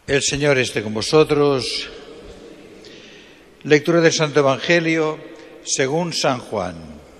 El Señor esté con vosotros. Lectura del Santo Evangelio según San Juan.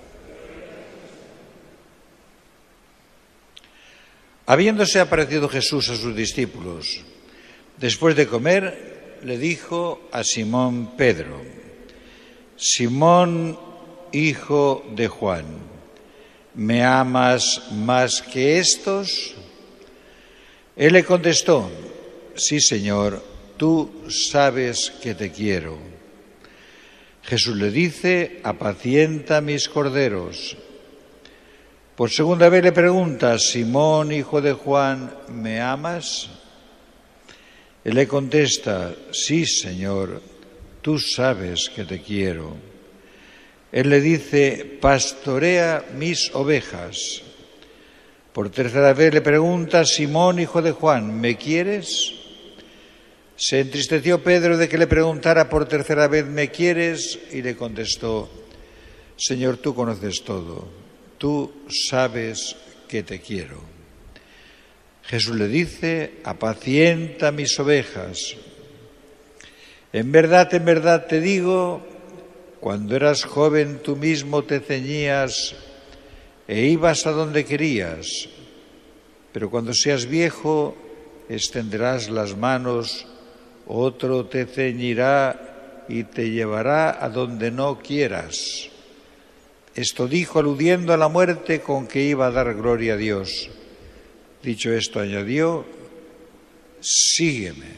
Habiéndose aparecido Jesús a sus discípulos, después de comer, le dijo a Simón Pedro: Simón, hijo de Juan, ¿me amas más que estos? Él le contestó: Sí, Señor, tú sabes que te quiero. Jesús le dice: apacienta mis corderos. Por segunda vez le pregunta: Simón, hijo de Juan, ¿me amas? Él le contesta: Sí, Señor, tú sabes que te quiero. Él le dice: pastorea mis ovejas. Por tercera vez le pregunta: Simón, hijo de Juan, ¿me quieres? Se entristeció Pedro de que le preguntara por tercera vez: ¿me quieres? Y le contestó: Señor, tú conoces todo, tú sabes que te quiero. Jesús le dice: apacienta mis ovejas. En verdad te digo, cuando eras joven tú mismo te ceñías e ibas a donde querías, pero cuando seas viejo extenderás las manos, otro te ceñirá y te llevará a donde no quieras. Esto dijo aludiendo a la muerte con que iba a dar gloria a Dios. Dicho esto, añadió: sígueme.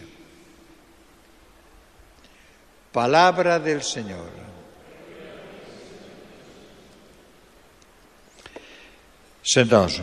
Palabra del Señor. Sentaos.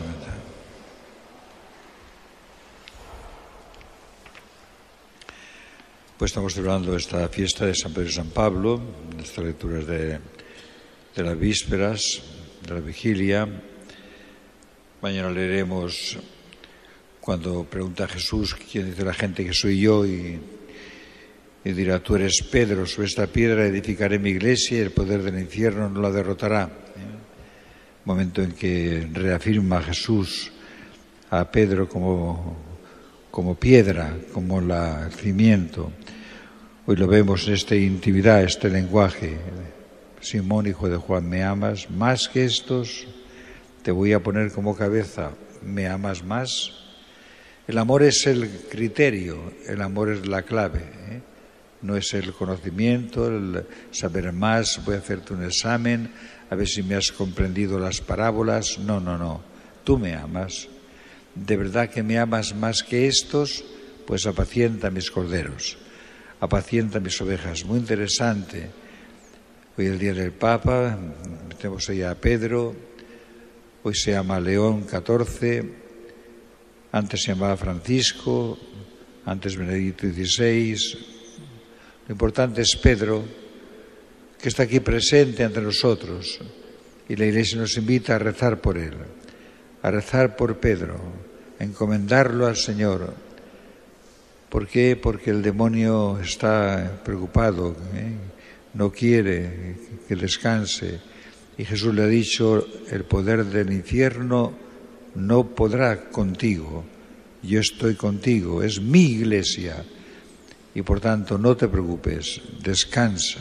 Pues estamos celebrando esta fiesta de San Pedro y San Pablo, estas lecturas de las vísperas, de la vigilia. Mañana leeremos cuando pregunta a Jesús quién dice la gente que soy yo, y dirá: tú eres Pedro, sobre esta piedra edificaré mi iglesia y el poder del infierno no la derrotará. Momento en que reafirma Jesús a Pedro como piedra, como el cimiento. Hoy lo vemos en esta intimidad, este lenguaje. Simón, hijo de Juan, ¿me amas más que estos? Te voy a poner como cabeza. ¿Me amas más? El amor es el criterio, el amor es la clave, No es el conocimiento, el saber más. Voy a hacerte un examen, a ver si me has comprendido las parábolas. No. Tú me amas. ¿De verdad que me amas más que estos? Pues apacienta mis corderos, apacienta mis ovejas. Muy interesante. Hoy es el día del Papa, tenemos ahí a Pedro. Hoy se llama León XIV, antes se llamaba Francisco, antes Benedicto XVI. Lo importante es Pedro, que está aquí presente entre nosotros, y la Iglesia nos invita a rezar por él, a rezar por Pedro, a encomendarlo al Señor. ¿Por qué? Porque el demonio está preocupado, no quiere que descanse, y Jesús le ha dicho: el poder del infierno no podrá contigo, yo estoy contigo, es mi iglesia, y por tanto no te preocupes, descansa,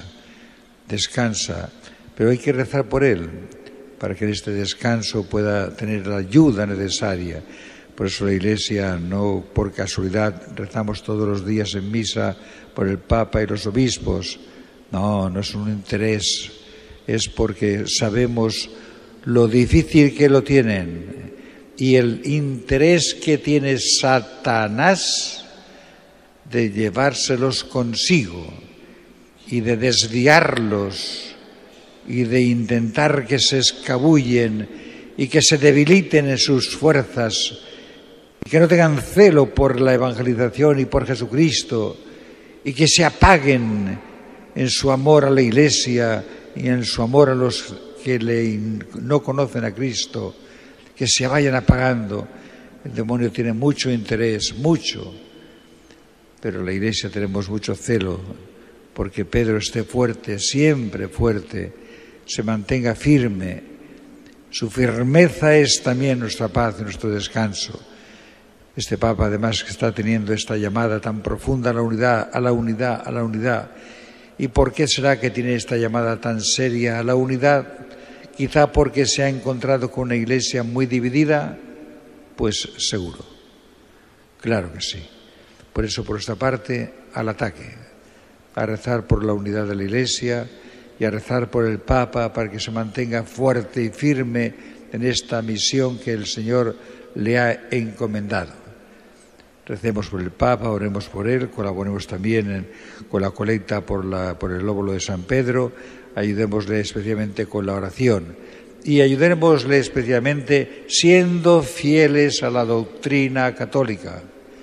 pero hay que rezar por él, para que en este descanso pueda tener la ayuda necesaria. Por eso la Iglesia, no por casualidad, rezamos todos los días en misa por el Papa y los obispos. No es un interés, es porque sabemos lo difícil que lo tienen y el interés que tiene Satanás de llevárselos consigo y de desviarlos y de intentar que se escabullen y que se debiliten en sus fuerzas y que no tengan celo por la evangelización y por Jesucristo, y que se apaguen en su amor a la Iglesia y en su amor a los que no conocen a Cristo, que se vayan apagando. El demonio tiene mucho interés, mucho, pero la Iglesia tenemos mucho celo porque Pedro esté fuerte, siempre fuerte, se mantenga firme. Su firmeza es también nuestra paz y nuestro descanso. Este Papa, además, que está teniendo esta llamada tan profunda a la unidad, a la unidad, a la unidad. ¿Y por qué será que tiene esta llamada tan seria a la unidad? Quizá porque se ha encontrado con una Iglesia muy dividida. Pues seguro, claro que sí. Por eso, por esta parte, al ataque, a rezar por la unidad de la Iglesia y a rezar por el Papa para que se mantenga fuerte y firme en esta misión que el Señor le ha encomendado. Recemos por el Papa, oremos por él, colaboremos también con la colecta por el óvulo de San Pedro, ayudémosle especialmente con la oración y ayudémosle especialmente siendo fieles a la doctrina católica,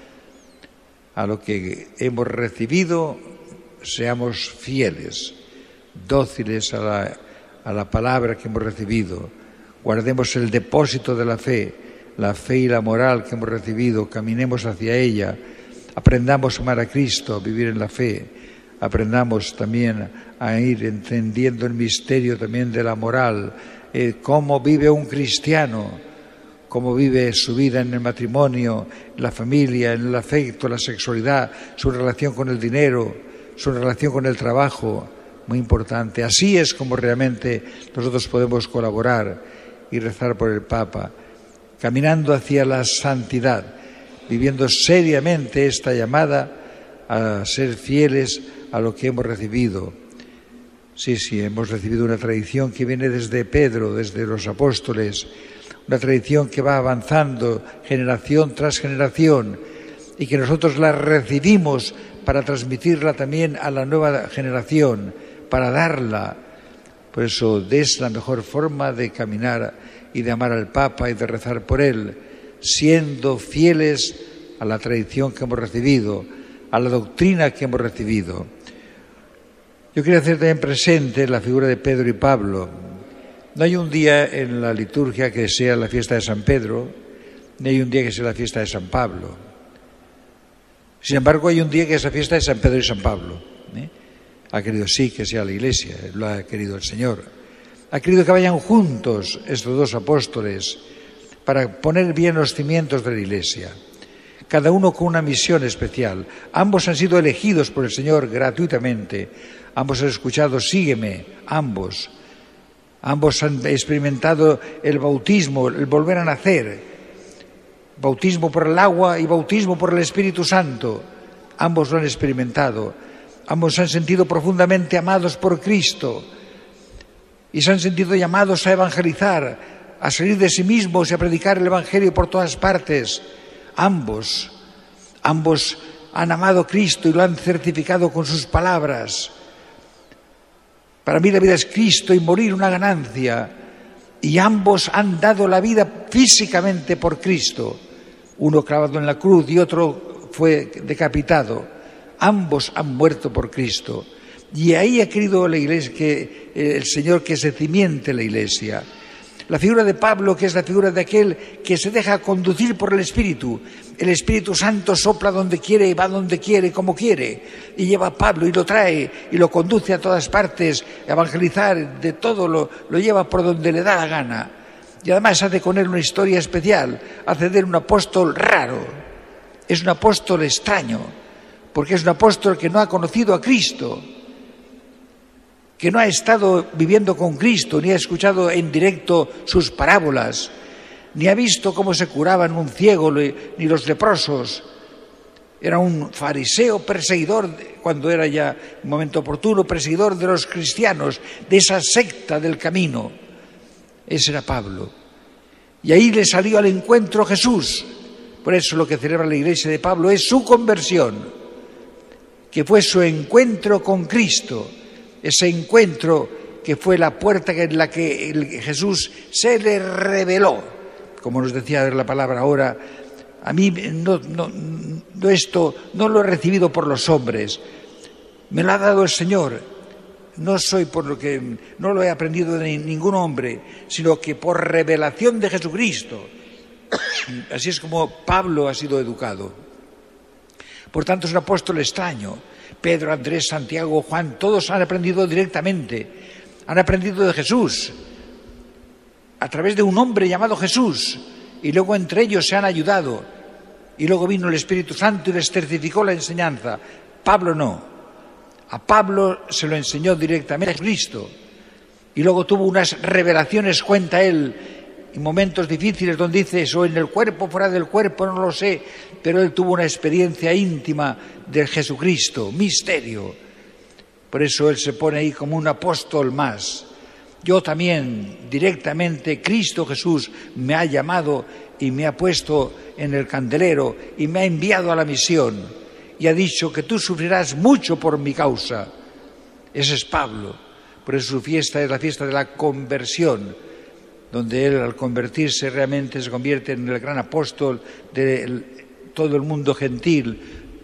a lo que hemos recibido, seamos fieles, dóciles a la palabra que hemos recibido, guardemos el depósito de la fe y la moral que hemos recibido, caminemos hacia ella, aprendamos a amar a Cristo, a vivir en la fe, aprendamos también a ir entendiendo el misterio también de la moral, cómo vive un cristiano, cómo vive su vida en el matrimonio, en la familia, en el afecto, la sexualidad, su relación con el dinero, su relación con el trabajo, muy importante. Así es como realmente nosotros podemos colaborar y rezar por el Papa, caminando hacia la santidad, viviendo seriamente esta llamada a ser fieles a lo que hemos recibido. Sí, hemos recibido una tradición que viene desde Pedro, desde los apóstoles, una tradición que va avanzando generación tras generación y que nosotros la recibimos para transmitirla también a la nueva generación, para darla. Por eso es la mejor forma de caminar y de amar al Papa y de rezar por él, siendo fieles a la tradición que hemos recibido, a la doctrina que hemos recibido. Yo quería hacer también presente la figura de Pedro y Pablo. No hay un día en la liturgia que sea la fiesta de San Pedro, ni hay un día que sea la fiesta de San Pablo. Sin embargo, hay un día que es la fiesta de San Pedro y San Pablo. Ha querido sí que sea la Iglesia, lo ha querido el Señor. Ha querido que vayan juntos estos dos apóstoles para poner bien los cimientos de la Iglesia, cada uno con una misión especial. Ambos han sido elegidos por el Señor gratuitamente, ambos han escuchado sígueme, ambos han experimentado el bautismo, el volver a nacer, bautismo por el agua y bautismo por el Espíritu Santo, ambos lo han experimentado, ambos se han sentido profundamente amados por Cristo y se han sentido llamados a evangelizar, a salir de sí mismos y a predicar el Evangelio por todas partes. Ambos han amado a Cristo y lo han certificado con sus palabras. Para mí la vida es Cristo y morir una ganancia. Y ambos han dado la vida físicamente por Cristo. Uno clavado en la cruz y otro fue decapitado. Ambos han muerto por Cristo. Y ahí ha querido la Iglesia, el Señor, que se cimiente la Iglesia. La figura de Pablo, que es la figura de aquel que se deja conducir por el Espíritu. El Espíritu Santo sopla donde quiere y va donde quiere, como quiere. Y lleva a Pablo y lo trae y lo conduce a todas partes, a evangelizar, de todo lo lleva por donde le da la gana. Y además hace con él una historia especial, hace de él un apóstol raro. Es un apóstol extraño, porque es un apóstol que no ha conocido a Cristo, que no ha estado viviendo con Cristo, ni ha escuchado en directo sus parábolas, ni ha visto cómo se curaban un ciego ni los leprosos. Era un fariseo perseguidor, cuando era ya el momento oportuno, perseguidor de los cristianos, de esa secta del camino. Ese era Pablo. Y ahí le salió al encuentro Jesús. Por eso lo que celebra la Iglesia de Pablo es su conversión, que fue su encuentro con Cristo. Ese encuentro que fue la puerta en la que Jesús se le reveló. Como nos decía la palabra ahora, a mí esto no lo he recibido por los hombres, me lo ha dado el Señor. No lo he aprendido de ningún hombre, sino que por revelación de Jesucristo. Así es como Pablo ha sido educado. Por tanto, es un apóstol extraño. Pedro, Andrés, Santiago, Juan, todos han aprendido directamente, han aprendido de Jesús, a través de un hombre llamado Jesús, y luego entre ellos se han ayudado. y luego vino el Espíritu Santo y les certificó la enseñanza. Pablo no. A Pablo se lo enseñó directamente Cristo y luego tuvo unas revelaciones, cuenta él, en momentos difíciles donde dice eso, en el cuerpo, fuera del cuerpo, no lo sé, pero él tuvo una experiencia íntima de Jesucristo, misterio. Por eso él se pone ahí como un apóstol más. Yo también, directamente, Cristo Jesús me ha llamado y me ha puesto en el candelero y me ha enviado a la misión y ha dicho que tú sufrirás mucho por mi causa. Ese es Pablo. Por eso su fiesta es la fiesta de la conversión, donde él al convertirse realmente se convierte en el gran apóstol de todo el mundo gentil,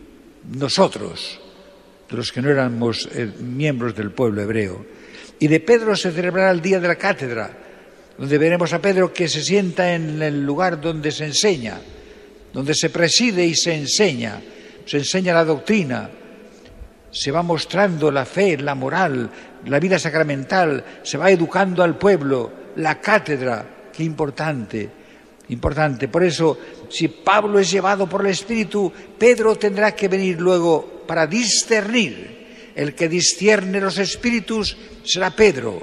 nosotros, de los que no éramos miembros del pueblo hebreo. Y de Pedro se celebrará el día de la cátedra, donde veremos a Pedro que se sienta en el lugar donde se enseña, donde se preside y se enseña la doctrina, se va mostrando la fe, la moral, la vida sacramental, se va educando al pueblo, la cátedra, qué importante, importante. Por eso, si Pablo es llevado por el Espíritu, Pedro tendrá que venir luego para discernir. El que discierne los espíritus será Pedro,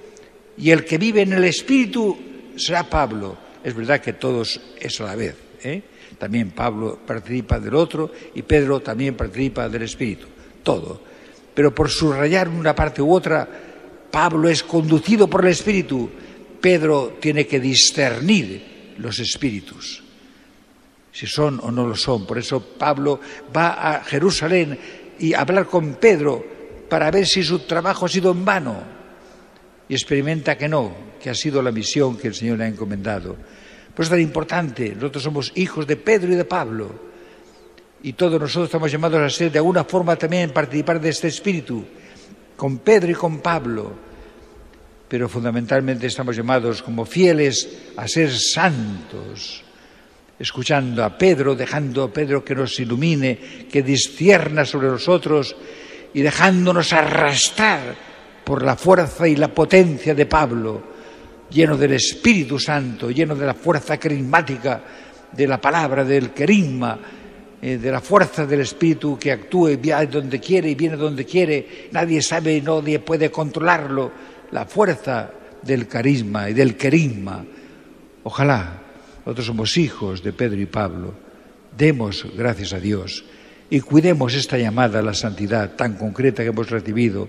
y el que vive en el Espíritu será Pablo. Es verdad que todos es a la vez, También Pablo participa del otro y Pedro también participa del Espíritu, todo. Pero por subrayar una parte u otra, Pablo es conducido por el Espíritu, Pedro tiene que discernir los espíritus, si son o no lo son. Por eso Pablo va a Jerusalén y a hablar con Pedro para ver si su trabajo ha sido en vano. Y experimenta que no, que ha sido la misión que el Señor le ha encomendado. Por eso es tan importante, nosotros somos hijos de Pedro y de Pablo. Y todos nosotros estamos llamados a ser de alguna forma también participar de este espíritu, con Pedro y con Pablo. Pero fundamentalmente estamos llamados como fieles a ser santos, escuchando a Pedro, dejando a Pedro que nos ilumine, que discierna sobre nosotros y dejándonos arrastrar por la fuerza y la potencia de Pablo, lleno del Espíritu Santo, lleno de la fuerza carismática de la palabra, del querigma, de la fuerza del Espíritu que actúa y va donde quiere y viene donde quiere, nadie sabe y nadie puede controlarlo. La fuerza del carisma y del querigma. Ojalá, nosotros somos hijos de Pedro y Pablo, demos gracias a Dios y cuidemos esta llamada a la santidad tan concreta que hemos recibido,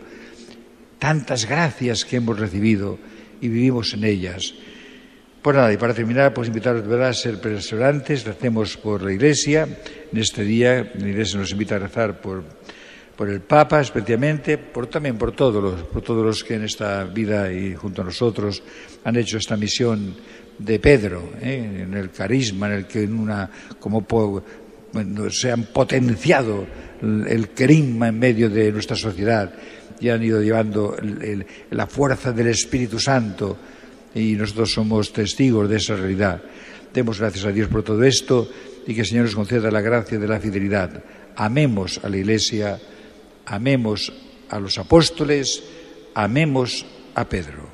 tantas gracias que hemos recibido y vivimos en ellas. Pues nada, y para terminar, pues invitaros de verdad a ser perseverantes, recemos por la Iglesia. En este día la Iglesia nos invita a rezar por el Papa especialmente, también por todos los que en esta vida y junto a nosotros han hecho esta misión de Pedro, en el carisma, en el que se han potenciado el querigma en medio de nuestra sociedad y han ido llevando la fuerza del Espíritu Santo, y nosotros somos testigos de esa realidad. Demos gracias a Dios por todo esto y que el Señor nos conceda la gracia de la fidelidad. Amemos a la Iglesia, amemos a los apóstoles, amemos a Pedro.